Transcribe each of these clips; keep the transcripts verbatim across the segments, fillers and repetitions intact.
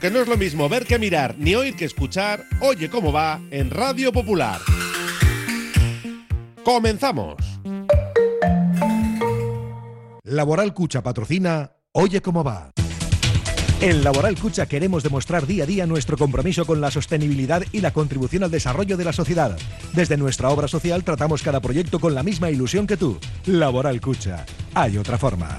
porque no es lo mismo ver que mirar, ni oír que escuchar. Oye cómo va en Radio Popular. ¡Comenzamos! Laboral Cucha patrocina Oye cómo va. En Laboral Cucha queremos demostrar día a día nuestro compromiso con la sostenibilidad y la contribución al desarrollo de la sociedad. Desde nuestra obra social tratamos cada proyecto con la misma ilusión que tú. Laboral Cucha. Hay otra forma.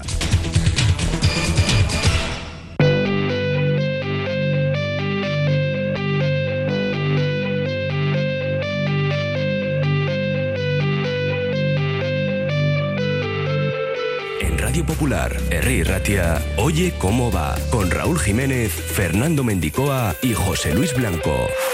Radio Popular, Herri Ratia, Oye cómo va, con Raúl Jiménez, Fernando Mendicoa y José Luis Blanco.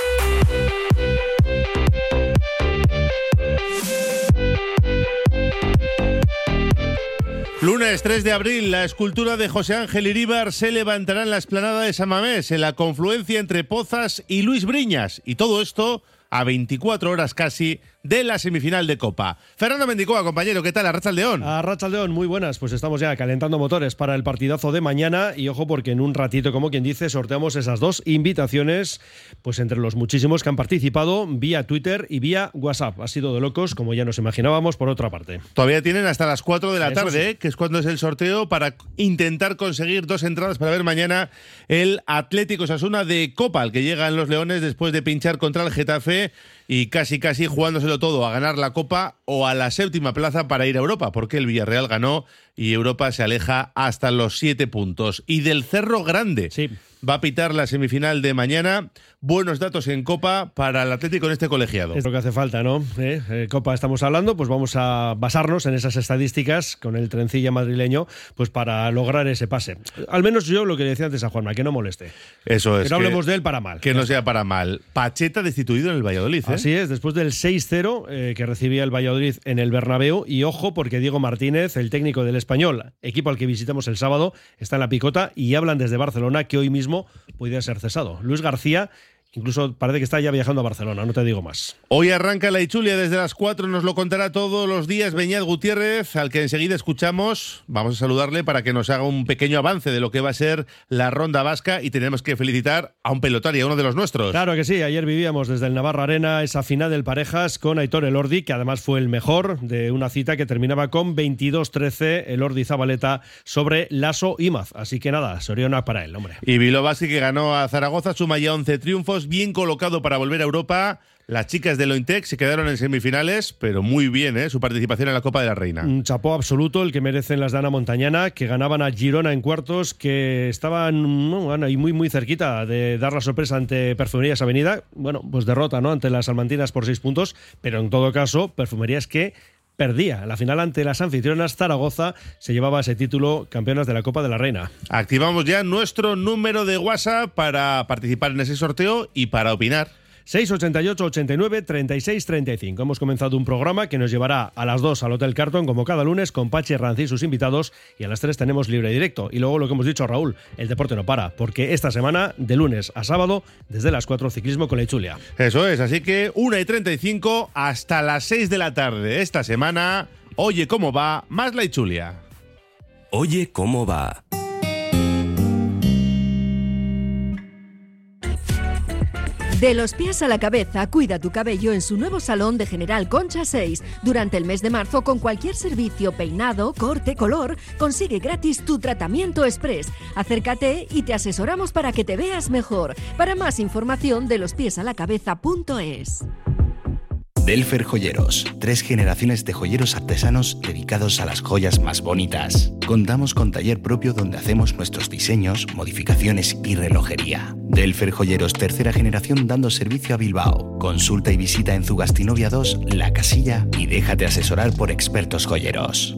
Lunes tres de abril, la escultura de José Ángel Iríbar se levantará en la explanada de San Mamés, en la confluencia entre Pozas y Luis Briñas. Y todo esto a veinticuatro horas casi de la semifinal de Copa. Fernando Mendicoa, compañero, ¿qué tal? Arratsaldeón. Arratsaldeón, muy buenas. Pues estamos ya calentando motores para el partidazo de mañana y ojo porque en un ratito, como quien dice, sorteamos esas dos invitaciones, pues entre los muchísimos que han participado vía Twitter y vía WhatsApp. Ha sido de locos, como ya nos imaginábamos, por otra parte. Todavía tienen hasta las cuatro de la Eso tarde, sí. ¿eh? Que es cuando es el sorteo, para intentar conseguir dos entradas para ver mañana el Atlético Osasuna de Copa, al que llegan los Leones después de pinchar contra el Getafe y casi casi jugándoselo todo a ganar la Copa o a la séptima plaza para ir a Europa, porque el Villarreal ganó y Europa se aleja hasta los siete puntos. Y del Cerro Grande Sí. va a pitar la semifinal de mañana. Buenos datos en Copa para el Atlético en este colegiado. Es lo que hace falta, ¿no? ¿Eh? Eh, Copa estamos hablando, pues vamos a basarnos en esas estadísticas con el trencilla madrileño, pues para lograr ese pase. Al menos yo lo que le decía antes a Juanma, que no moleste. Eso es. Que no hablemos de él para mal. Que no sea para mal. Pacheta destituido en el Valladolid, ¿eh? Así es, después del seis cero eh, que recibía el Valladolid en el Bernabéu. Y ojo, porque Diego Martínez, el técnico del Español, equipo al que visitamos el sábado, está en la picota y hablan desde Barcelona que hoy mismo podría ser cesado. Luis García incluso parece que está ya viajando a Barcelona, no te digo más. Hoy arranca la Ichulia desde las cuatro, nos lo contará todos los días Beñat Gutiérrez, al que enseguida escuchamos. Vamos a saludarle para que nos haga un pequeño avance de lo que va a ser la ronda vasca y tenemos que felicitar a un pelotario, a uno de los nuestros. Claro que sí, ayer vivíamos desde el Navarra Arena esa final del Parejas con Aitor Elordi, que además fue el mejor de una cita que terminaba con veintidós trece, Elordi Zabaleta sobre Lasso Imaz. Así que nada, Soriona para él, hombre. Y Bilovaski, que ganó a Zaragoza, suma ya once triunfos, bien colocado para volver a Europa. Las chicas de Lointec se quedaron en semifinales, pero muy bien, ¿eh? Su participación en la Copa de la Reina. Un chapó absoluto el que merecen las de Ana Montañana, que ganaban a Girona en cuartos, que estaban no, ahí muy muy cerquita de dar la sorpresa ante Perfumerías Avenida. Bueno, pues derrota, ¿no?, ante las salmantinas por seis puntos, pero en todo caso, Perfumerías que perdía. La final ante las anfitrionas, Zaragoza se llevaba ese título, campeonas de la Copa de la Reina. Activamos ya nuestro número de WhatsApp para participar en ese sorteo y para opinar. seis ochenta y ocho, ochenta y nueve, treinta y seis, treinta y cinco. Hemos comenzado un programa que nos llevará a las dos al Hotel Carton, como cada lunes, con Pachi Ranci y sus invitados, y a las tres tenemos libre directo. Y luego lo que hemos dicho, Raúl, el deporte no para, porque esta semana, de lunes a sábado, desde las cuatro, ciclismo con la Ichulia. Eso es, así que una y treinta y cinco hasta las seis de la tarde esta semana. Oye cómo va, más la Ichulia. Oye cómo va. De los pies a la cabeza, cuida tu cabello en su nuevo salón de General Concha seis. Durante el mes de marzo, con cualquier servicio, peinado, corte, color, consigue gratis tu tratamiento express. Acércate y te asesoramos para que te veas mejor. Para más información, de los pies a la cabeza punto es. Delfer Joyeros, tres generaciones de joyeros artesanos dedicados a las joyas más bonitas. Contamos con taller propio donde hacemos nuestros diseños, modificaciones y relojería. Delfer Joyeros, tercera generación dando servicio a Bilbao. Consulta y visita en Zugastinovia dos, La Casilla y déjate asesorar por expertos joyeros.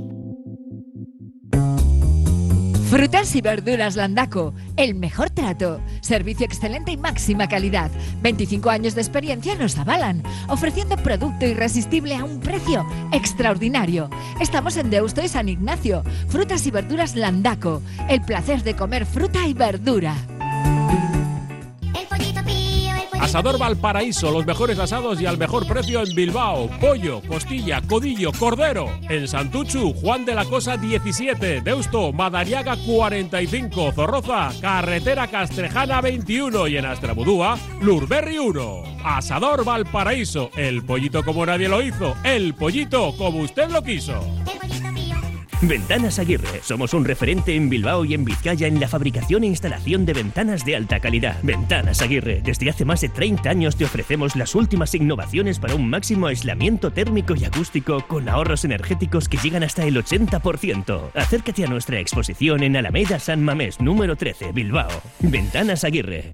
Frutas y verduras Landaco, el mejor trato, servicio excelente y máxima calidad. veinticinco años de experiencia nos avalan, ofreciendo producto irresistible a un precio extraordinario. Estamos en Deusto y San Ignacio. Frutas y verduras Landaco, el placer de comer fruta y verdura. Ha Asador Valparaíso, los mejores asados y al mejor precio en Bilbao. Pollo, costilla, codillo, cordero. En Santuchu, Juan de la Cosa diecisiete. Deusto, Madariaga cuarenta y cinco. Zorroza, Carretera Castrejana veintiuno. Y en Astrabudúa, Lurberri uno. Asador Valparaíso, el pollito como nadie lo hizo, el pollito como usted lo quiso. Ventanas Aguirre. Somos un referente en Bilbao y en Vizcaya en la fabricación e instalación de ventanas de alta calidad. Ventanas Aguirre. Desde hace más de treinta años te ofrecemos las últimas innovaciones para un máximo aislamiento térmico y acústico con ahorros energéticos que llegan hasta el ochenta por ciento. Acércate a nuestra exposición en Alameda San Mamés, número trece, Bilbao. Ventanas Aguirre.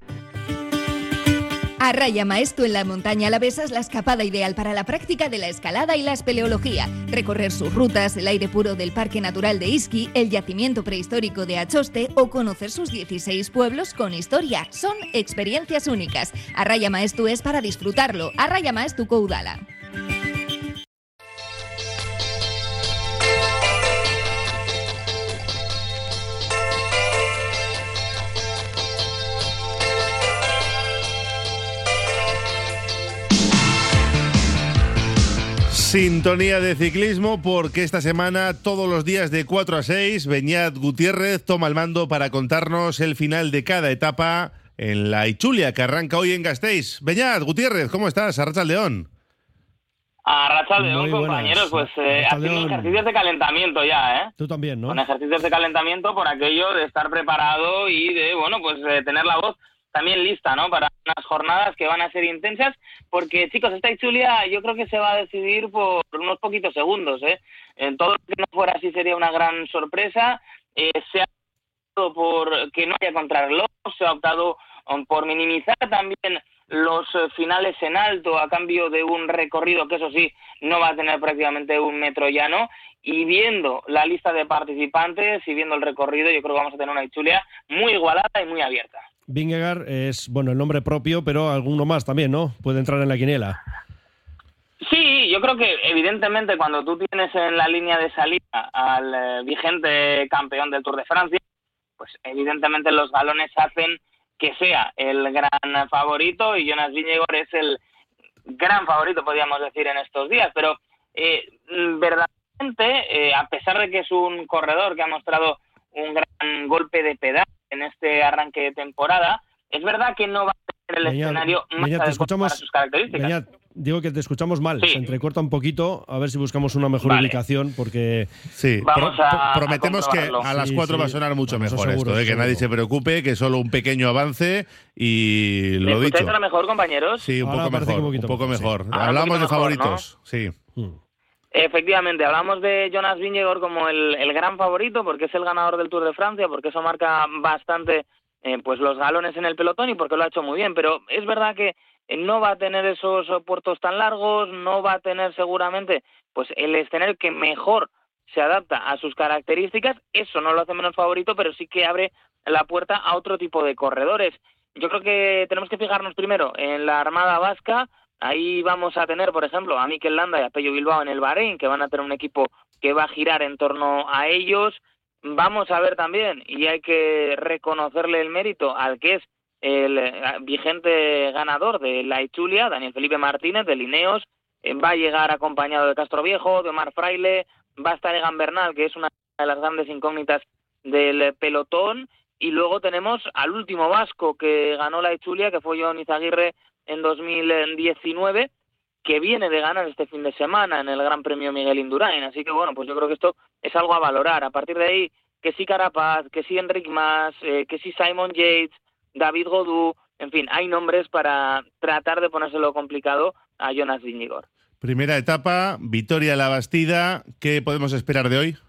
Arraya Maestu en la montaña alavesa es la escapada ideal para la práctica de la escalada y la espeleología. Recorrer sus rutas, el aire puro del Parque Natural de Izqui, el yacimiento prehistórico de Achoste o conocer sus dieciséis pueblos con historia. Son experiencias únicas. Arraya Maestu es para disfrutarlo. Arraya Maestu Koudala. Sintonía de ciclismo, porque esta semana, todos los días de cuatro a seis, Beñat Gutiérrez toma el mando para contarnos el final de cada etapa en la Itzulia, que arranca hoy en Gasteiz. Beñat Gutiérrez, ¿cómo estás? Arratsaldeón. Arratsaldeón, compañeros, pues eh, haciendo ejercicios de calentamiento ya, ¿eh? Tú también, ¿no? Con ejercicios de calentamiento por aquello de estar preparado y de, bueno, pues eh, tener la voz también lista, ¿no? Para unas jornadas que van a ser intensas, porque, chicos, esta Itzulia yo creo que se va a decidir por unos poquitos segundos, ¿eh? En todo lo que no fuera así sería una gran sorpresa. Eh, se ha optado por que no haya contrarreloj, se ha optado um, por minimizar también los eh, finales en alto a cambio de un recorrido que, eso sí, no va a tener prácticamente un metro llano. Y viendo la lista de participantes y viendo el recorrido, yo creo que vamos a tener una Itzulia muy igualada y muy abierta. Vingegaard es, bueno, el nombre propio, pero alguno más también, ¿no? Puede entrar en la quiniela. Sí, yo creo que evidentemente cuando tú tienes en la línea de salida al eh, vigente campeón del Tour de Francia, pues evidentemente los galones hacen que sea el gran favorito, y Jonas Vingegaard es el gran favorito, podríamos decir, en estos días. Pero eh, verdaderamente, eh, a pesar de que es un corredor que ha mostrado un gran golpe de pedal en este arranque de temporada, es verdad que no va a tener el Beñat, escenario más Beñat, adecuado para sus características. Beñat, digo que te escuchamos mal, Sí. se entrecorta un poquito, a ver si buscamos una mejor Vale. ubicación, porque Sí, Vamos a- prometemos a que comprobarlo. a las Sí, cuatro sí. va a sonar mucho Vamos, mejor seguro, esto, ¿eh? Que seguro. nadie se preocupe, que solo un pequeño avance y ¿Me lo escucháis dicho. ahora mejor, compañeros? Sí, un Ahora poco parece que mejor, un un poquito poco mejor, mejor. sí. Ah, un Hablamos de poquito mejor, favoritos, sí. Mm. Efectivamente, hablamos de Jonas Vingegaard como el, el gran favorito, porque es el ganador del Tour de Francia, porque eso marca bastante eh, pues los galones en el pelotón y porque lo ha hecho muy bien. Pero es verdad que eh, no va a tener esos eh, puertos tan largos, no va a tener seguramente pues el escenario que mejor se adapta a sus características. Eso no lo hace menos favorito, pero sí que abre la puerta a otro tipo de corredores. Yo creo que tenemos que fijarnos primero en la Armada Vasca. Ahí vamos a tener, por ejemplo, a Mikel Landa y a Pello Bilbao en el Bahrein, que van a tener un equipo que va a girar en torno a ellos. Vamos a ver también, y hay que reconocerle el mérito al que es el eh, vigente ganador de la Itzulia, Daniel Felipe Martínez, de Ineos. Eh, va a llegar acompañado de Castro Viejo, de Omar Fraile, va a estar Egan Bernal, que es una de las grandes incógnitas del pelotón. Y luego tenemos al último vasco que ganó la Itzulia, que fue Jon Izaguirre en dos mil diecinueve, que viene de ganar este fin de semana en el Gran Premio Miguel Indurain. Así que, bueno, pues yo creo que esto es algo a valorar. A partir de ahí, que sí Carapaz, que sí Enric Mas, eh, que sí Simon Yates, David Gaudu, en fin, hay nombres para tratar de ponérselo complicado a Jonas Vingegaard. Primera etapa, Vitoria La Bastida. ¿Qué podemos esperar de hoy?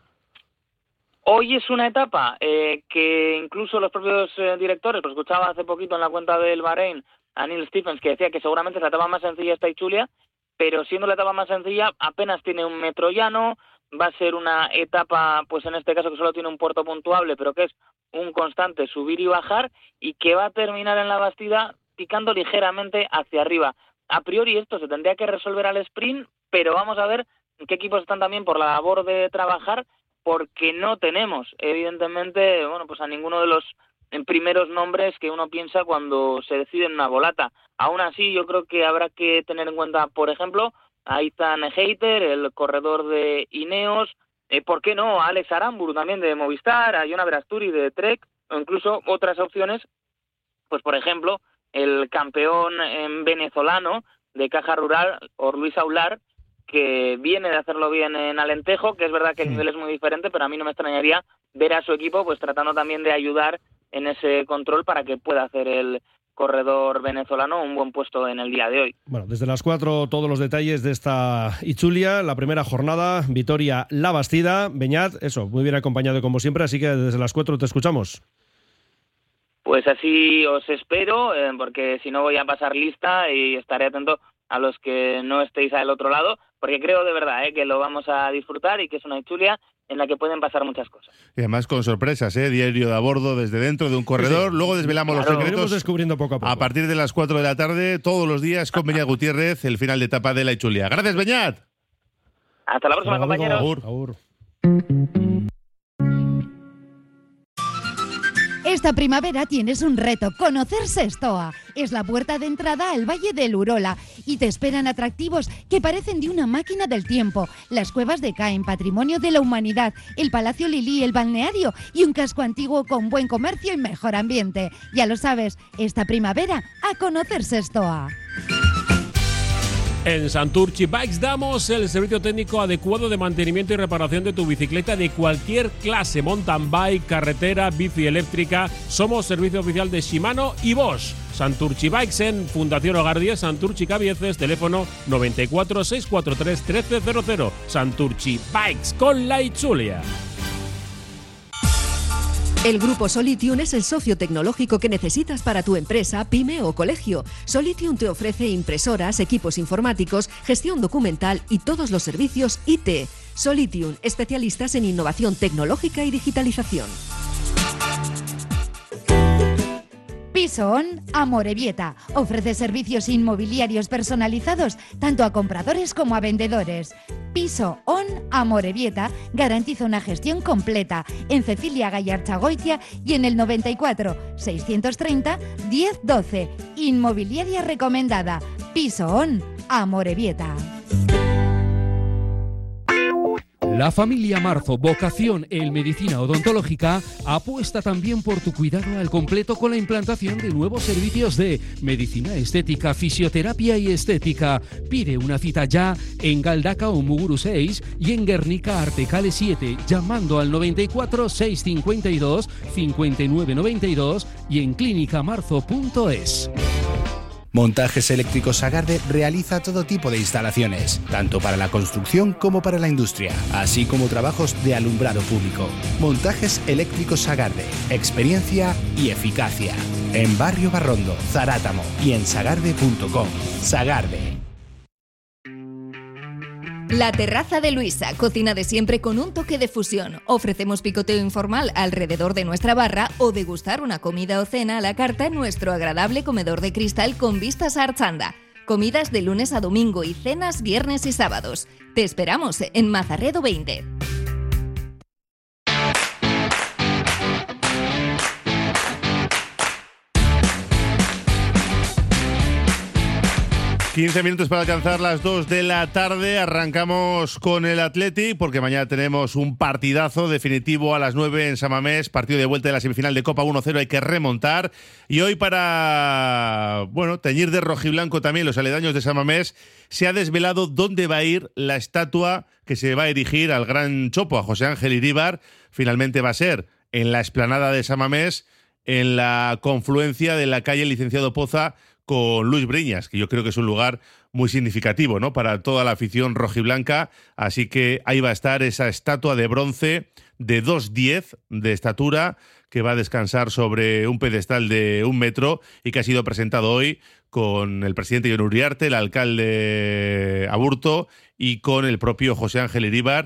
Hoy es una etapa eh, que incluso los propios eh, directores, lo escuchaba hace poquito en la cuenta del Bahrein, a Neil Stephens, que decía que seguramente es la etapa más sencilla esta Itzulia, pero siendo la etapa más sencilla apenas tiene un metro llano, va a ser una etapa, pues en este caso que solo tiene un puerto puntuable, pero que es un constante subir y bajar, y que va a terminar en la Bastida picando ligeramente hacia arriba. A priori esto se tendría que resolver al sprint, pero vamos a ver qué equipos están también por la labor de trabajar, porque no tenemos, evidentemente, bueno, pues a ninguno de los primeros nombres que uno piensa cuando se decide en una volata. Aún así, yo creo que habrá que tener en cuenta, por ejemplo, a Ethan Hayter, el corredor de Ineos, eh, ¿por qué no? A Alex Aramburu también de Movistar, a Jona Verasturi de Trek, o incluso otras opciones, pues por ejemplo, el campeón eh, venezolano de Caja Rural, Luis Aular, que viene de hacerlo bien en Alentejo, que es verdad que el nivel es muy diferente, pero a mí no me extrañaría ver a su equipo pues tratando también de ayudar en ese control para que pueda hacer el corredor venezolano un buen puesto en el día de hoy. Bueno, desde las cuatro todos los detalles de esta Itzulia, la primera jornada, Vitoria La Bastida. Beñat, eso, muy bien acompañado como siempre, así que desde las cuatro te escuchamos. Pues así os espero, eh, porque si no voy a pasar lista y estaré atento a los que no estéis al otro lado, porque creo de verdad eh, que lo vamos a disfrutar y que es una Itzulia en la que pueden pasar muchas cosas. Y además con sorpresas, ¿eh? Diario de a bordo desde dentro de un corredor, sí, sí. Luego desvelamos claro, los secretos. Iremos descubriendo poco a poco. A partir de las cuatro de la tarde, todos los días con Beñat Gutiérrez, el final de etapa de la Itzulia. Gracias, Beñat. Hasta la próxima, compañeros. Agur. Agur. Esta primavera tienes un reto, conocer Sestoa. Es la puerta de entrada al Valle del Urola y te esperan atractivos que parecen de una máquina del tiempo. Las cuevas de Caen, patrimonio de la humanidad, el Palacio Lilí, el balneario y un casco antiguo con buen comercio y mejor ambiente. Ya lo sabes, esta primavera a conocer Sestoa. En Santurchi Bikes damos el servicio técnico adecuado de mantenimiento y reparación de tu bicicleta de cualquier clase, mountain bike, carretera, bici eléctrica. Somos servicio oficial de Shimano y Bosch. Santurchi Bikes en Fundación Hogar diez, Santurchi Cabieces, teléfono noventa y cuatro, seiscientos cuarenta y tres, trece cero cero. Santurchi Bikes con la Itzulia. El Grupo Solitium es el socio tecnológico que necesitas para tu empresa, pyme o colegio. Solitium te ofrece impresoras, equipos informáticos, gestión documental y todos los servicios I T. Solitium, especialistas en innovación tecnológica y digitalización. Piso On Amorebieta ofrece servicios inmobiliarios personalizados tanto a compradores como a vendedores. Piso On Amorebieta garantiza una gestión completa en Cecilia Gallarchagoitia y en el noventa y cuatro, seiscientos treinta, diez doce. Inmobiliaria recomendada. Piso On Amorebieta. La familia Marzo, vocación en medicina odontológica, apuesta también por tu cuidado al completo con la implantación de nuevos servicios de medicina estética, fisioterapia y estética. Pide una cita ya en Galdaka o Muguru seis y en Guernica Artecale siete, llamando al noventa y cuatro, seiscientos cincuenta y dos, cincuenta y nueve noventa y dos y en clínica marzo punto es. Montajes Eléctricos Sagarde realiza todo tipo de instalaciones, tanto para la construcción como para la industria, así como trabajos de alumbrado público. Montajes Eléctricos Sagarde, experiencia y eficacia. En Barrio Barrondo, Zarátamo y en sagarde punto com. Sagarde. La Terraza de Luisa, cocina de siempre con un toque de fusión. Ofrecemos picoteo informal alrededor de nuestra barra o degustar una comida o cena a la carta en nuestro agradable comedor de cristal con vistas a Archanda. Comidas de lunes a domingo y cenas viernes y sábados. Te esperamos en Mazarredo veinte. quince minutos para alcanzar las dos de la tarde. Arrancamos con el Athletic porque mañana tenemos un partidazo definitivo a las nueve en San Mamés, partido de vuelta de la semifinal de Copa uno cero, hay que remontar. Y hoy para, bueno, teñir de rojiblanco también los aledaños de San Mamés, se ha desvelado dónde va a ir la estatua que se va a erigir al gran chopo, a José Ángel Iríbar. Finalmente va a ser en la explanada de San Mamés, en la confluencia de la calle Licenciado Poza con Luis Briñas, que yo creo que es un lugar muy significativo, ¿no?, para toda la afición rojiblanca. Así que ahí va a estar esa estatua de bronce de dos diez de estatura que va a descansar sobre un pedestal de un metro y que ha sido presentado hoy con el presidente Jon Uriarte, el alcalde Aburto y con el propio José Ángel Iríbar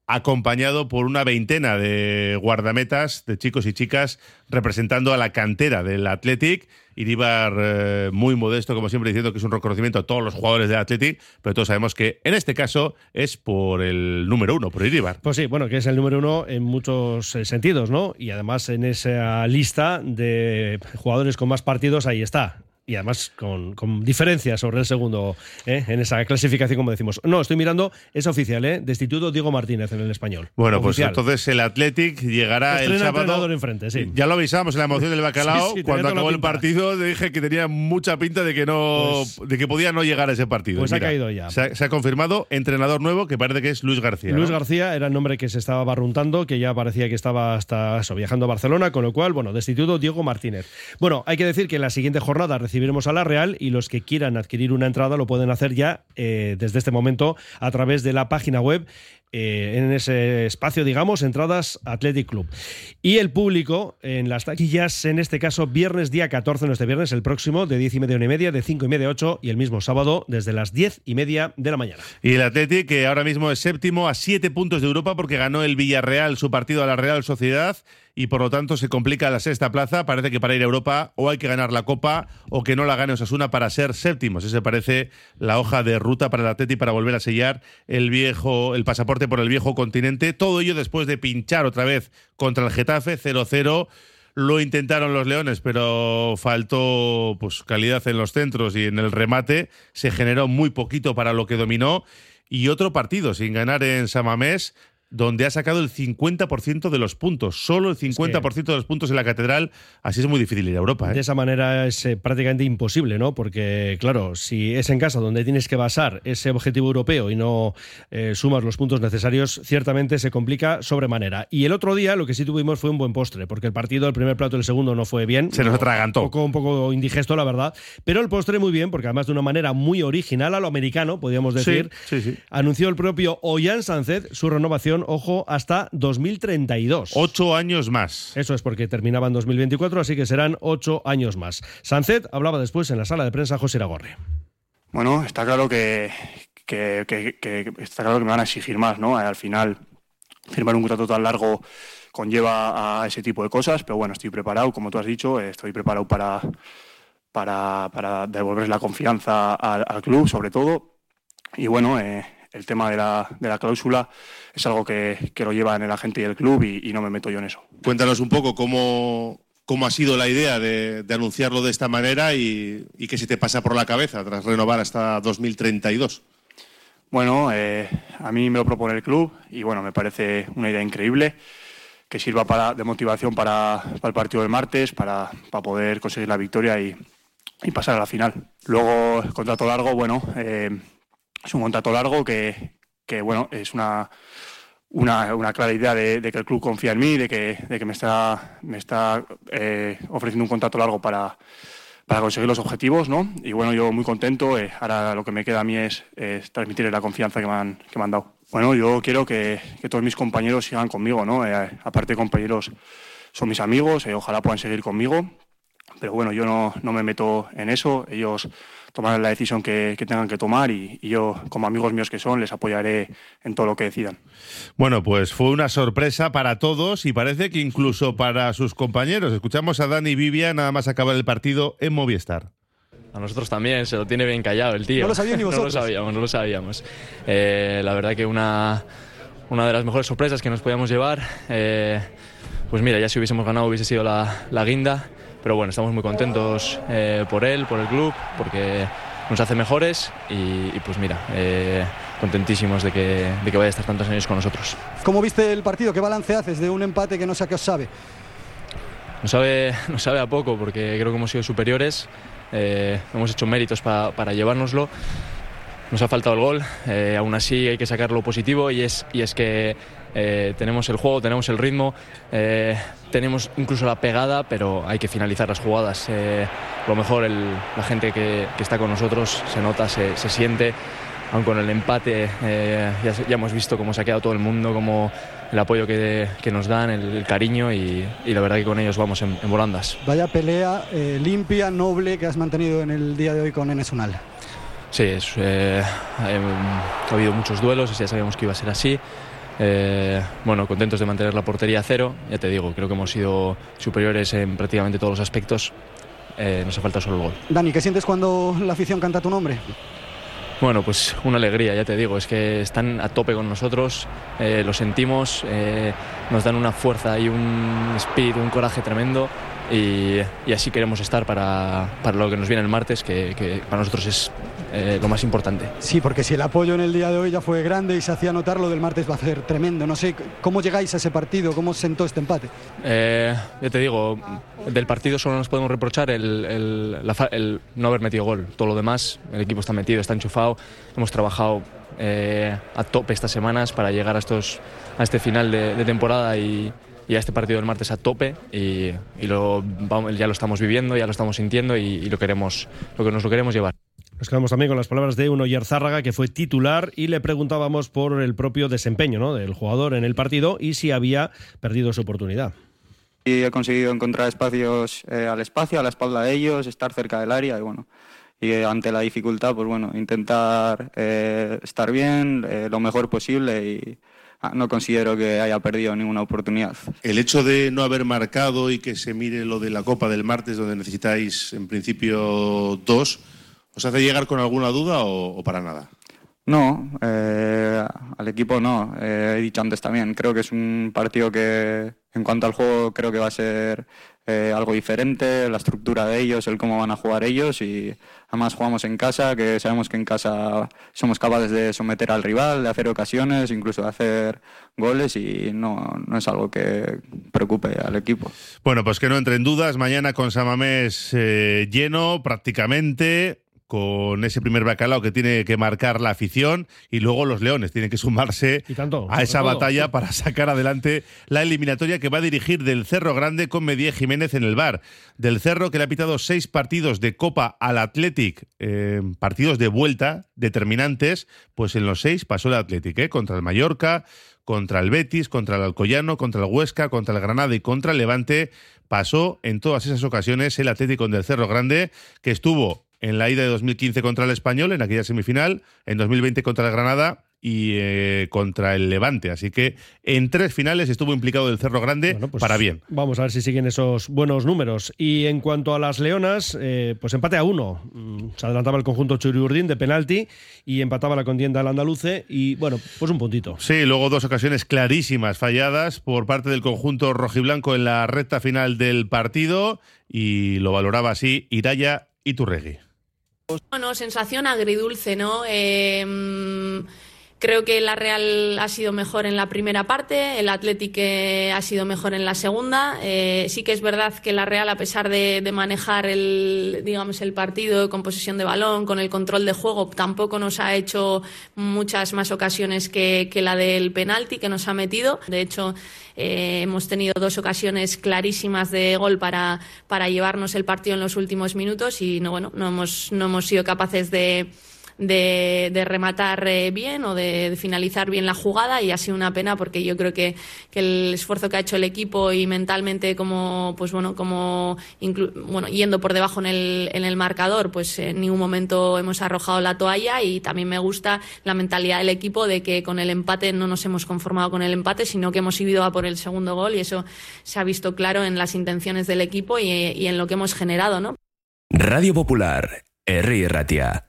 acompañado por una veintena de guardametas, de chicos y chicas, representando a la cantera del Athletic. Iríbar eh, muy modesto, como siempre, diciendo que es un reconocimiento a todos los jugadores del Athletic, pero todos sabemos que en este caso es por el número uno, por Iríbar. Pues sí, bueno, que es el número uno en muchos eh, sentidos, ¿no? Y además en esa lista de jugadores con más partidos, ahí está. Y además con, con diferencia sobre el segundo, ¿eh? En esa clasificación, como decimos. No, estoy mirando, es oficial, ¿eh? Destituto Diego Martínez en el Español. Bueno, oficial. Pues entonces el Athletic llegará Estrena el sábado. Entrenador enfrente, sí. Ya lo avisamos en la emoción del bacalao. Sí, sí, cuando acabó el pinta. partido dije que tenía mucha pinta de que no, pues, de que podía no llegar a ese partido. Pues Mira, ha caído ya. Se ha, se ha confirmado entrenador nuevo, que parece que es Luis García. Luis ¿no? García era el nombre que se estaba barruntando, que ya parecía que estaba hasta eso, viajando a Barcelona, con lo cual, bueno, destituto Diego Martínez. Bueno, hay que decir que en la siguiente jornada recibiremos a la Real, y los que quieran adquirir una entrada lo pueden hacer ya eh, desde este momento a través de la página web, eh, en ese espacio, digamos, entradas Athletic Club. Y el público en las taquillas, en este caso viernes día catorce, no este viernes, el próximo, de diez y media a una y media, de cinco y media a ocho, y el mismo sábado desde las diez y media de la mañana. Y el Athletic, que ahora mismo es séptimo a siete puntos de Europa, porque ganó el Villarreal su partido a la Real Sociedad, y por lo tanto se complica la sexta plaza. Parece que para ir a Europa o hay que ganar la Copa o que no la gane Osasuna para ser séptimos. Ese parece la hoja de ruta para el Athletic para volver a sellar el viejo, el pasaporte por el viejo continente. Todo ello después de pinchar otra vez contra el Getafe cero cero. Lo intentaron los Leones, pero faltó pues calidad en los centros y en el remate. Se generó muy poquito para lo que dominó. Y otro partido sin ganar en San Mamés, donde ha sacado el cincuenta por ciento de los puntos, solo el cincuenta por ciento de los puntos en la Catedral. Así es muy difícil ir a Europa, ¿eh? De esa manera es eh, prácticamente imposible, ¿no? Porque, claro, si es en casa donde tienes que basar ese objetivo europeo y no eh, sumas los puntos necesarios, ciertamente se complica sobremanera. Y el otro día lo que sí tuvimos fue un buen postre, porque el partido, el primer plato y el segundo no fue bien. Se nos atragantó. Un poco, un poco indigesto, la verdad. Pero el postre muy bien, porque además de una manera muy original, a lo americano, podríamos decir, sí, sí, sí. Anunció el propio Ollán Sánchez su renovación, ojo, hasta dos mil treinta y dos. Ocho años más. Eso es, porque terminaba en dos mil veinticuatro, así que serán ocho años más. Sánchez hablaba después en la sala de prensa José Iragorri. Bueno, está claro que, que, que, que está claro que me van a exigir más, ¿no? Al final, firmar un contrato tan largo conlleva a ese tipo de cosas, pero bueno, estoy preparado, como tú has dicho, estoy preparado para, para, para devolver la confianza al, al club, sobre todo. Y bueno, eh, el tema de la, de la cláusula es algo que, que lo llevan el agente y el club, y, y no me meto yo en eso. Cuéntanos un poco cómo, cómo ha sido la idea de, de anunciarlo de esta manera y, y qué se te pasa por la cabeza tras renovar hasta dos mil treinta y dos. Bueno, eh, a mí me lo propone el club y bueno, me parece una idea increíble que sirva para, de motivación para, para el partido del martes, para, para poder conseguir la victoria y, y pasar a la final. Luego, el contrato largo, bueno, eh, es un contrato largo que, que bueno, es una, una, una clara idea de, de que el club confía en mí, de que, de que me está, me está eh, ofreciendo un contrato largo para, para conseguir los objetivos, ¿no? Y bueno, yo muy contento. Eh, ahora lo que me queda a mí es, es transmitirles la confianza que me han, que me han dado. Bueno, yo quiero que, que todos mis compañeros sigan conmigo, ¿no? Eh, aparte de compañeros, son mis amigos, eh, ojalá puedan seguir conmigo. Pero bueno, yo no, no me meto en eso. Ellos tomarán la decisión que, que tengan que tomar y, y yo, como amigos míos que son, les apoyaré en todo lo que decidan. Bueno, pues fue una sorpresa para todos y parece que incluso para sus compañeros. Escuchamos a Dani Vivia nada más acabar el partido en Movistar. A nosotros también, se lo tiene bien callado el tío. No lo sabían ni vosotros. No lo sabíamos, no lo sabíamos. Eh, la verdad que una, una de las mejores sorpresas que nos podíamos llevar. Eh, pues mira, ya si hubiésemos ganado hubiese sido la, la guinda. Pero bueno, estamos muy contentos eh, por él, por el club, porque nos hace mejores y, y pues mira, eh, contentísimos de que, de que vaya a estar tantos años con nosotros. ¿Cómo viste el partido? ¿Qué balance haces de un empate que no sé a qué os sabe? Nos sabe, nos sabe a poco porque creo que hemos sido superiores, eh, hemos hecho méritos pa, para llevárnoslo. Nos ha faltado el gol, eh, aún así hay que sacar lo positivo y es, y es que eh, tenemos el juego, tenemos el ritmo, eh, tenemos incluso la pegada, pero hay que finalizar las jugadas. Eh, lo mejor, el, la gente que, que está con nosotros se nota, se, se siente, aun con el empate, eh, ya, ya hemos visto cómo se ha quedado todo el mundo, cómo el apoyo que, que nos dan, el, el cariño y, y la verdad que con ellos vamos en, en volandas. Vaya pelea eh, limpia, noble que has mantenido en el día de hoy con Enes Unal. Sí, es, eh, ha habido muchos duelos, ya sabíamos que iba a ser así. Eh, bueno, contentos de mantener la portería a cero. Ya te digo, creo que hemos sido superiores en prácticamente todos los aspectos. Eh, nos ha faltado solo el gol. Dani, ¿qué sientes cuando la afición canta tu nombre? Bueno, pues una alegría, ya te digo, es que están a tope con nosotros, eh, lo sentimos, eh, nos dan una fuerza y un espíritu, un coraje tremendo y, y así queremos estar para, para lo que nos viene el martes, que, que para nosotros es eh, lo más importante. Sí, porque si el apoyo en el día de hoy ya fue grande y se hacía notar, lo del martes va a ser tremendo. No sé, ¿cómo llegáis a ese partido? ¿Cómo sentó este empate? Eh, ya te digo, del partido solo nos podemos reprochar el, el, la, el no haber metido gol. Todo lo demás, el equipo está metido, está enchufado. Hemos trabajado eh, a tope estas semanas para llegar a, estos, a este final de, de temporada y, y a este partido del martes a tope y, y lo, vamos, ya lo estamos viviendo, ya lo estamos sintiendo y, y lo, queremos, lo que nos lo queremos llevar. Nos quedamos también con las palabras de Unai Arzárraga, que fue titular, y le preguntábamos por el propio desempeño, ¿no?, del jugador en el partido y si había perdido su oportunidad. Y he conseguido encontrar espacios eh, al espacio, a la espalda de ellos, estar cerca del área y bueno, y eh, ante la dificultad, pues bueno, intentar eh, estar bien, eh, lo mejor posible y ah, no considero que haya perdido ninguna oportunidad. El hecho de no haber marcado y que se mire lo de la Copa del martes, donde necesitáis en principio dos, ¿os hace llegar con alguna duda o, o para nada? No, eh, al equipo no, eh, he dicho antes también, creo que es un partido que en cuanto al juego creo que va a ser eh, algo diferente, la estructura de ellos, el cómo van a jugar ellos y además jugamos en casa, que sabemos que en casa somos capaces de someter al rival, de hacer ocasiones, incluso de hacer goles y no, no es algo que preocupe al equipo. Bueno, pues que no entre en dudas, mañana con San Mamés eh, lleno prácticamente, con ese primer bacalao que tiene que marcar la afición y luego los Leones tienen que sumarse tanto, a esa todo. batalla para sacar adelante la eliminatoria que va a dirigir Del Cerro Grande con Medía Jiménez en el bar. Del Cerro, que le ha pitado seis partidos de Copa al Athletic, eh, partidos de vuelta determinantes, pues en los seis pasó el Athletic, ¿eh? Contra el Mallorca, contra el Betis, contra el Alcoyano, contra el Huesca, contra el Granada y contra el Levante. Pasó en todas esas ocasiones el Athletic con Del Cerro Grande, que estuvo en la ida de dos mil quince contra el Español, en aquella semifinal, en dos mil veinte contra el Granada y eh, contra el Levante. Así que en tres finales estuvo implicado Del Cerro Grande, bueno, pues para bien. Vamos a ver si siguen esos buenos números. Y en cuanto a las Leonas, eh, pues empate a uno. Se adelantaba el conjunto Churiurdín de penalti y empataba la contienda al andaluce y, bueno, pues un puntito. Sí, luego dos ocasiones clarísimas falladas por parte del conjunto rojiblanco en la recta final del partido y lo valoraba así Iraya Iturregui. Bueno, sensación agridulce, ¿no? Eh, creo que la Real ha sido mejor en la primera parte, el Athletic ha sido mejor en la segunda. Eh, sí que es verdad que la Real, a pesar de, de manejar el, digamos, el partido con posesión de balón, con el control de juego, tampoco nos ha hecho muchas más ocasiones que, que la del penalti que nos ha metido. De hecho, Eh, hemos tenido dos ocasiones clarísimas de gol para, para llevarnos el partido en los últimos minutos y no, bueno, no hemos, no hemos sido capaces de, de, de rematar eh, bien o de, de finalizar bien la jugada y ha sido una pena porque yo creo que, que el esfuerzo que ha hecho el equipo y mentalmente como, pues bueno, como inclu- bueno, yendo por debajo en el, en el marcador, pues en ningún momento hemos arrojado la toalla y también me gusta la mentalidad del equipo de que con el empate no nos hemos conformado con el empate, sino que hemos ido a por el segundo gol y eso se ha visto claro en las intenciones del equipo y, y en lo que hemos generado, ¿no? Radio Popular, Herri Ratia.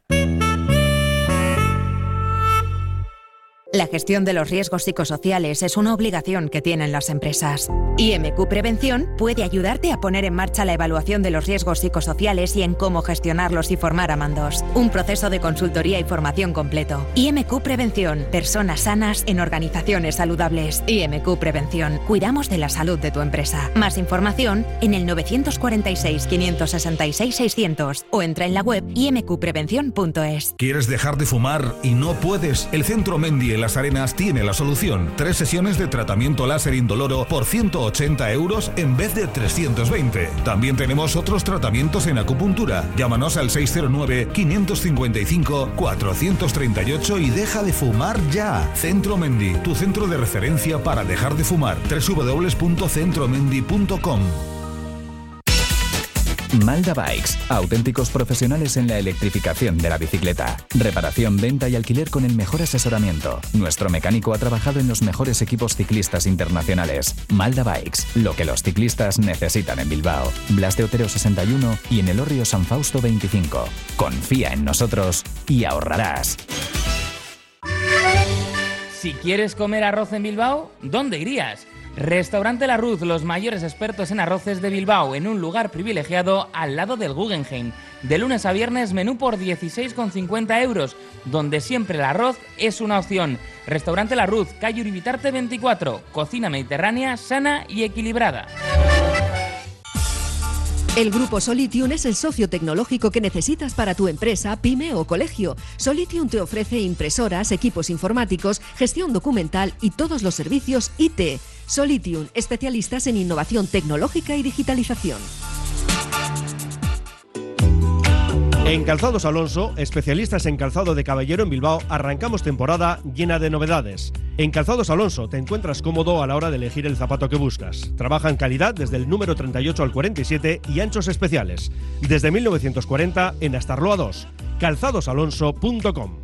La gestión de los riesgos psicosociales es una obligación que tienen las empresas. I M Q Prevención puede ayudarte a poner en marcha la evaluación de los riesgos psicosociales y en cómo gestionarlos y formar a mandos. Un proceso de consultoría y formación completo. I M Q Prevención. Personas sanas en organizaciones saludables. I M Q Prevención. Cuidamos de la salud de tu empresa. Más información en el nueve cuatro seis, cinco seis seis, seiscientos o entra en la web i m q prevención punto es. ¿Quieres dejar de fumar y no puedes? El Centro Mendy en Las Arenas tiene la solución. Tres sesiones de tratamiento láser indoloro por ciento ochenta euros en vez de trescientos veinte. También tenemos otros tratamientos en acupuntura. Llámanos al seis cero nueve, cinco cinco cinco, cuatro tres ocho y deja de fumar ya. Centro Mendy, tu centro de referencia para dejar de fumar. doble u doble u doble u punto centro mendy punto com. Malda Bikes, auténticos profesionales en la electrificación de la bicicleta. Reparación, venta y alquiler con el mejor asesoramiento. Nuestro mecánico ha trabajado en los mejores equipos ciclistas internacionales. Malda Bikes, lo que los ciclistas necesitan en Bilbao. Blas de Otero sesenta y uno y en Elorrio San Fausto veinticinco. Confía en nosotros y ahorrarás. Si quieres comer arroz en Bilbao, ¿dónde irías? Restaurante La Ruz, los mayores expertos en arroces de Bilbao, en un lugar privilegiado al lado del Guggenheim. De lunes a viernes, menú por dieciséis con cincuenta euros, donde siempre el arroz es una opción. Restaurante La Ruz, calle Uribitarte veinticuatro, cocina mediterránea, sana y equilibrada. El Grupo Solitium es el socio tecnológico que necesitas para tu empresa, pyme o colegio. Solitium te ofrece impresoras, equipos informáticos, gestión documental y todos los servicios I T. Solitium, especialistas en innovación tecnológica y digitalización. En Calzados Alonso, especialistas en calzado de caballero en Bilbao, arrancamos temporada llena de novedades. En Calzados Alonso te encuentras cómodo a la hora de elegir el zapato que buscas. Trabajan calidad desde el número treinta y ocho al cuarenta y siete y anchos especiales. Desde mil novecientos cuarenta en Astarloa dos. calzados alonso punto com.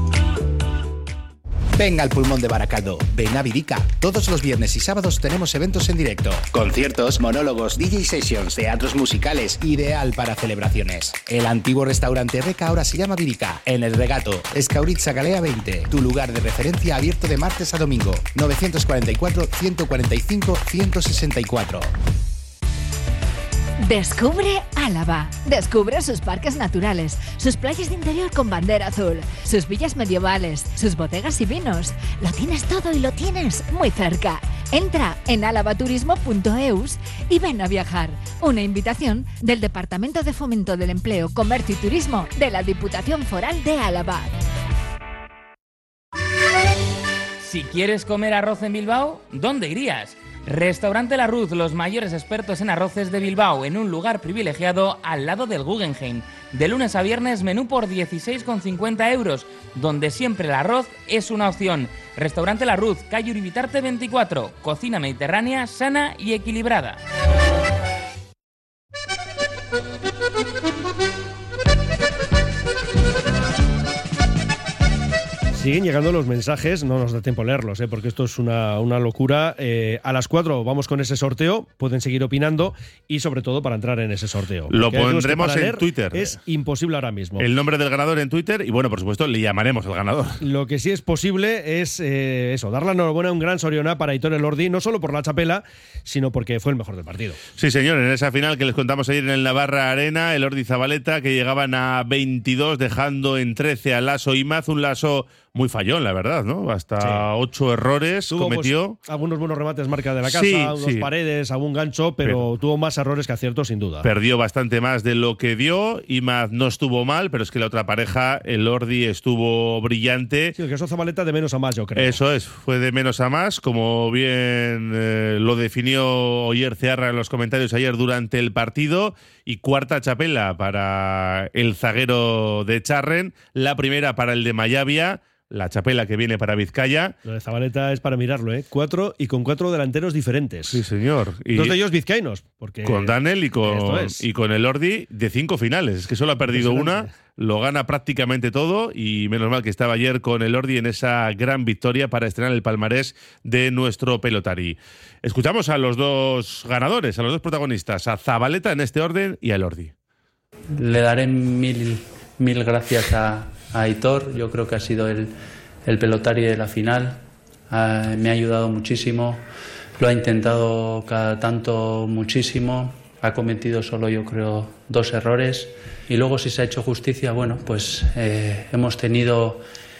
Venga al pulmón de Baracaldo, ven a Virica. Todos los viernes y sábados tenemos eventos en directo. Conciertos, monólogos, D J sessions, teatros musicales, ideal para celebraciones. El antiguo restaurante Reca ahora se llama Virica, en El Regato, Escauritza Galea veinte. Tu lugar de referencia abierto de martes a domingo. novecientos cuarenta y cuatro, ciento cuarenta y cinco, ciento sesenta y cuatro. Descubre Álava. Descubre sus parques naturales, sus playas de interior con bandera azul, sus villas medievales, sus bodegas y vinos. Lo tienes todo y lo tienes muy cerca. Entra en álava-turismo punto eus y ven a viajar. Una invitación del Departamento de Fomento del Empleo, Comercio y Turismo de la Diputación Foral de Álava. Si quieres comer arroz en Bilbao, ¿dónde irías? Restaurante La Ruz, los mayores expertos en arroces de Bilbao, en un lugar privilegiado al lado del Guggenheim. De lunes a viernes, menú por dieciséis con cincuenta euros, donde siempre el arroz es una opción. Restaurante La Ruz, calle Uribitarte veinticuatro, cocina mediterránea, sana y equilibrada. Siguen llegando los mensajes, no nos da tiempo a leerlos, ¿eh? Porque esto es una, una locura. Eh, a las cuatro vamos con ese sorteo, pueden seguir opinando y sobre todo para entrar en ese sorteo. Lo pondremos en Twitter. Es imposible ahora mismo. El nombre del ganador en Twitter y bueno, por supuesto, le llamaremos al ganador. Lo que sí es posible es eh, eso, dar la enhorabuena a un gran Soriona para Aitor Elordi, no solo por la chapela, sino porque fue el mejor del partido. Sí, señor, en esa final que les contamos ayer en el Navarra Arena, Elordi y Zabaleta, que llegaban a veintidós, dejando en trece a Lasso Imaz, un Lasso muy fallón, la verdad, ¿no? Hasta sí. ocho errores tuvo, cometió. Pues, algunos buenos remates marca de la casa, sí, unos sí. paredes, algún gancho, pero, pero tuvo más errores que aciertos, sin duda. Perdió bastante más de lo que dio. Imaz no estuvo mal, pero es que la otra pareja, Elordi, estuvo brillante. Sí, el que eso Zabaleta de menos a más, yo creo. Eso es, fue de menos a más, como bien eh, lo definió Oyer Cearra en los comentarios ayer durante el partido. Y cuarta chapela para el zaguero de Charren, la primera para el de Mayavia. La chapela que viene para Vizcaya. Lo de Zabaleta es para mirarlo, ¿eh? Cuatro y con cuatro delanteros diferentes. Sí, señor. Y dos de ellos vizcaínos. Porque con Daniel y con, y con Elordi de cinco finales. Es que solo ha perdido una, lo gana prácticamente todo y menos mal que estaba ayer con Elordi en esa gran victoria para estrenar el palmarés de nuestro pelotari. Escuchamos a los dos ganadores, a los dos protagonistas, a Zabaleta en este orden y a Elordi. Le daré mil, mil gracias a a Aitor, yo creo que ha sido el, el pelotari de la final, uh, me ha ayudado muchísimo, lo ha intentado cada tanto muchísimo, ha cometido solo yo creo dos errores y luego si se ha hecho justicia, bueno, pues eh, hemos tenido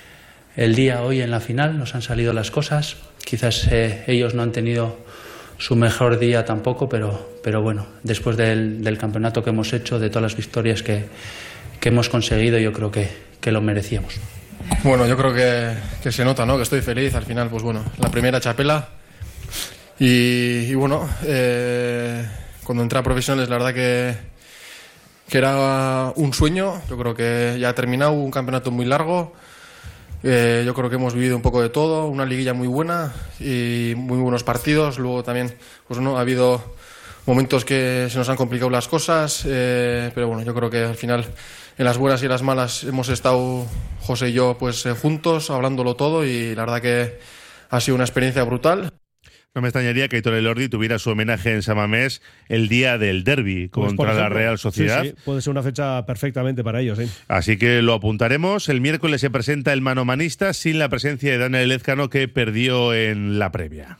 el día hoy en la final, nos han salido las cosas, quizás eh, ellos no han tenido su mejor día tampoco, pero, pero bueno, después del, del campeonato que hemos hecho, de todas las victorias que, que hemos conseguido, yo creo que que lo merecíamos. Bueno, yo creo que, que se nota, ¿no? Que estoy feliz. Al final, pues bueno, la primera chapela. Y, y bueno, eh, cuando entré a profesionales, la verdad que, que era un sueño. Yo creo que ya ha terminado, un campeonato muy largo. Eh, yo creo que hemos vivido un poco de todo, una liguilla muy buena y muy buenos partidos. Luego también, pues no, ha habido momentos que se nos han complicado las cosas, eh, pero bueno, yo creo que al final en las buenas y en las malas hemos estado José y yo pues eh, juntos, hablándolo todo, y la verdad que ha sido una experiencia brutal. No me extrañaría que Aitor Elordi tuviera su homenaje en San Mamés el día del derbi Pues, contra por ejemplo, la Real Sociedad. Sí, sí, puede ser una fecha perfectamente para ellos, ¿sí? Así que lo apuntaremos. El miércoles se presenta el manomanista sin la presencia de Daniel Lezcano, que perdió en la previa.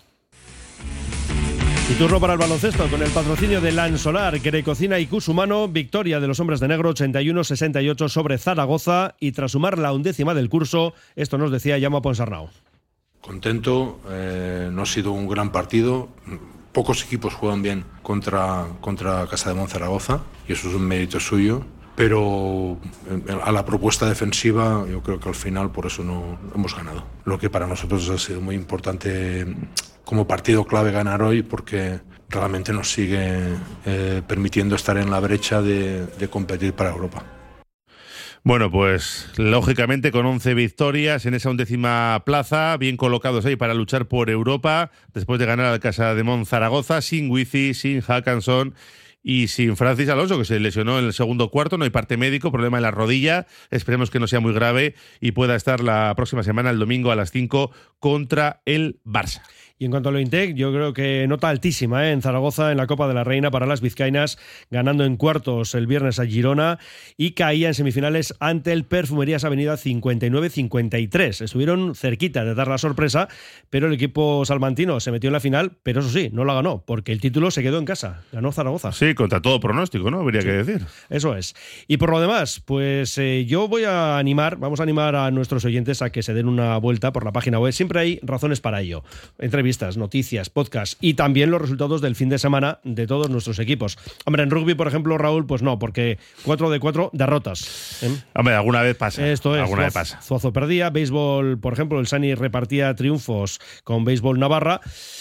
Y turno para el baloncesto con el patrocinio de Lansolar, Grecocina y Cusumano. Victoria de los hombres de negro ochenta y uno sesenta y ocho sobre Zaragoza, y tras sumar la undécima del curso, esto nos decía Jaume Ponsarnau. Contento, eh, no ha sido un gran partido. Pocos equipos juegan bien contra, contra Casademont Zaragoza, y eso es un mérito suyo. Pero a la propuesta defensiva yo creo que al final por eso no hemos ganado. Lo que para nosotros ha sido muy importante como partido clave ganar hoy, porque realmente nos sigue eh, permitiendo estar en la brecha de, de competir para Europa. Bueno, pues lógicamente con once victorias en esa undécima plaza, bien colocados ahí para luchar por Europa, después de ganar al Casademont Zaragoza, sin Wizi, sin Hackanson y sin Francis Alonso, que se lesionó en el segundo cuarto. No hay parte médico, problema en la rodilla. Esperemos que no sea muy grave y pueda estar la próxima semana, el domingo a las cinco, contra el Barça. Y en cuanto a lo Intec, yo creo que nota altísima ¿eh? en Zaragoza, en la Copa de la Reina para las vizcaínas, ganando en cuartos el viernes a Girona, y caía en semifinales ante el Perfumerías Avenida cincuenta y nueve cincuenta y tres. Estuvieron cerquita de dar la sorpresa, pero el equipo salmantino se metió en la final, pero eso sí, no la ganó, porque el título se quedó en casa. Ganó Zaragoza. Sí, contra todo pronóstico, ¿no? Habría sí, que decir. Eso es. Y por lo demás, pues eh, yo voy a animar, vamos a animar a nuestros oyentes a que se den una vuelta por la página web. Siempre hay razones para ello. Entre Entrevistas, noticias, podcasts y también los resultados del fin de semana de todos nuestros equipos. Hombre, en rugby, por ejemplo, Raúl, pues no, porque cuatro de cuatro derrotas. ¿eh? Hombre, alguna vez pasa. Esto es. Alguna Zuaz, vez pasa. Zuazo perdía. Béisbol, por ejemplo, el Sani repartía triunfos con Béisbol Navarra.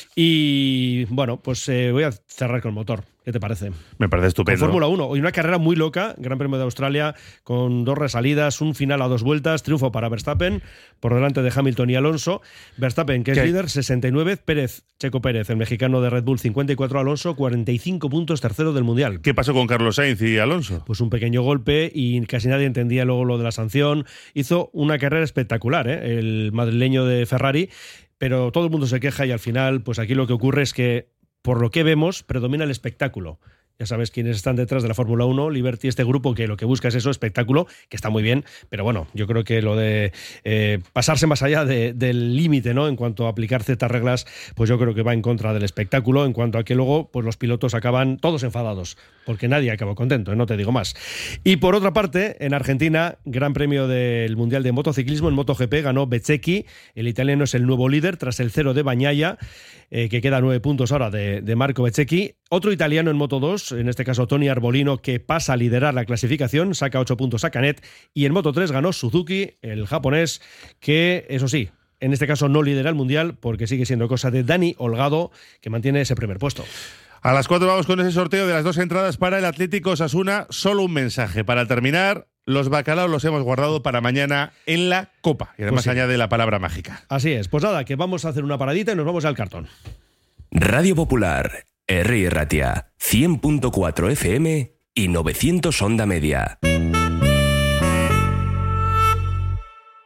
Y bueno, pues eh, voy a cerrar con el motor. ¿Qué te parece? Me parece estupendo. Con Fórmula uno. Hoy una carrera muy loca, Gran Premio de Australia, con dos resalidas, un final a dos vueltas, triunfo para Verstappen, por delante de Hamilton y Alonso. Verstappen, que es ¿Qué? líder, sesenta y nueve. Pérez, Checo Pérez, el mexicano de Red Bull, cincuenta y cuatro. Alonso, cuarenta y cinco puntos, tercero del Mundial. ¿Qué pasó con Carlos Sainz y Alonso? Pues un pequeño golpe y casi nadie entendía luego lo de la sanción. Hizo una carrera espectacular, ¿eh? el madrileño de Ferrari, pero todo el mundo se queja y al final, pues aquí lo que ocurre es que, por lo que vemos, predomina el espectáculo. Ya sabes quiénes están detrás de la Fórmula uno, Liberty, este grupo que lo que busca es eso, espectáculo, que está muy bien, pero bueno, yo creo que lo de eh, pasarse más allá de, del límite, ¿no? En cuanto a aplicar ciertas reglas, pues yo creo que va en contra del espectáculo, en cuanto a que luego pues los pilotos acaban todos enfadados, porque nadie acaba contento, ¿eh? No te digo más. Y por otra parte, en Argentina, Gran Premio del Mundial de Motociclismo, en MotoGP ganó Bezzecchi, el italiano es el nuevo líder tras el cero de Bagnaia, eh, que queda nueve puntos ahora de, de Marco Bezzecchi. Otro italiano en Moto dos, en este caso Tony Arbolino, que pasa a liderar la clasificación, saca ocho puntos a Canet, y en Moto tres ganó Suzuki, el japonés, que eso sí, en este caso no lidera el Mundial porque sigue siendo cosa de Dani Holgado, que mantiene ese primer puesto. A las cuatro vamos con ese sorteo de las dos entradas para el Atlético Osasuna. Solo un mensaje para terminar. Los bacalaos los hemos guardado para mañana en la Copa. Y además pues sí, añade la palabra mágica. Así es. Pues nada, que vamos a hacer una paradita y nos vamos al cartón. Radio Popular, R. Ratia, cien punto cuatro F M y novecientos onda media.